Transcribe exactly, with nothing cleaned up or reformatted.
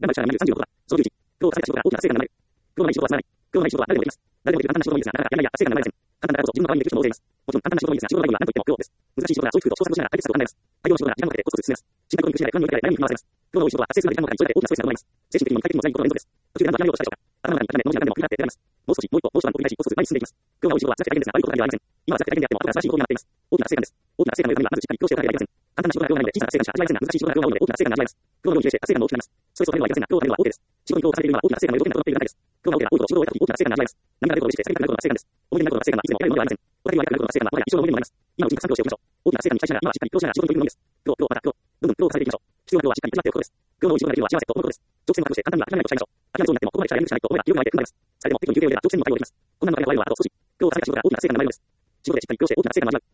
頑張りしゃなにさんじゅうろくは、そのじゅういち、今日稼いだ仕事が大きな成果が生まれる。今日の仕事はつまらない。今日の仕事は誰でもできます。誰でもできる簡単な仕事もいいですが、なかなかやらないや成果が生まれません。簡単だからこそ自分の代わりにできる人も大勢います。もちろん簡単な仕事もいいですが、仕事の内容は何といっても今日です。難しい仕事は長期空と創作をしながら解決策を考えます。大量の仕事が時間をかけてコツコツ進めます。心配とに苦しめない不安に追いかけられ悩みに振り回されます。今日の多い仕事は達成するまで時間もかかり、それだけ大きなストレスが生まれます。精神的にも肉体的にも辛いことの連続です。途中で何度諦めようとしたでしょうか。頭の中に固め、脳に頭でも振り払ってやられます。もう少し、もう一歩、もう一段と繰り返し、コツコツ前に進んでいきます。今日の多い仕事は辛くて大変ですが、悪いことだけではありません。今は辛くて大変であっても、後から新しいことになっています。大きな成果です。大きな成果のためにはまずしっかり苦労しておかなければいけません。簡単な仕事が量が多いので小さな成果しか味わえませんが、難しい仕事が量が多いので大きな成果が味わえます。それぞれの量が多いので大きな成果が味わえます。今日のように比例して達成感の大きくなります。それとそれはやりませんが、今日は例えば多くです。仕事に量をされているのは大きな成果が目標にされているのは大きな成果が目標になっている方です。今日が多ければ多いほど仕事を終えた時、大きな成果が味わえます。何が多いと仕事を終えた時大きな成果が味わえます。何が多いと嬉しくて先になることが成果です。思い出になることが成果がいつも得られるものではありません。お互いに悪くなることが成果がもはや一生の思い出になります。今のうちにたくさん苦労して大きな成果が今はしっかり強調しながら仕事に取り組むのみです。今日今日はまた今日、どんどん苦労を重ねていきましょう。必要な量はしっかり決まっておくことです。今日の多い仕事ができるのは幸せと思うことです。長期戦を覚悟して簡単には諦めないことをしちゃいましょう。諦めそうになってもここまで来たらやるしかないと思えば気力が湧いて踏ん張ります。それでも適度に休憩を入れれば長期戦にも対応できます。こんなのが終わるのはあと少し。今日稼いだ仕事が大きな成果が生まれるのです。仕事でしっかり苦労して大きな成果が味わう。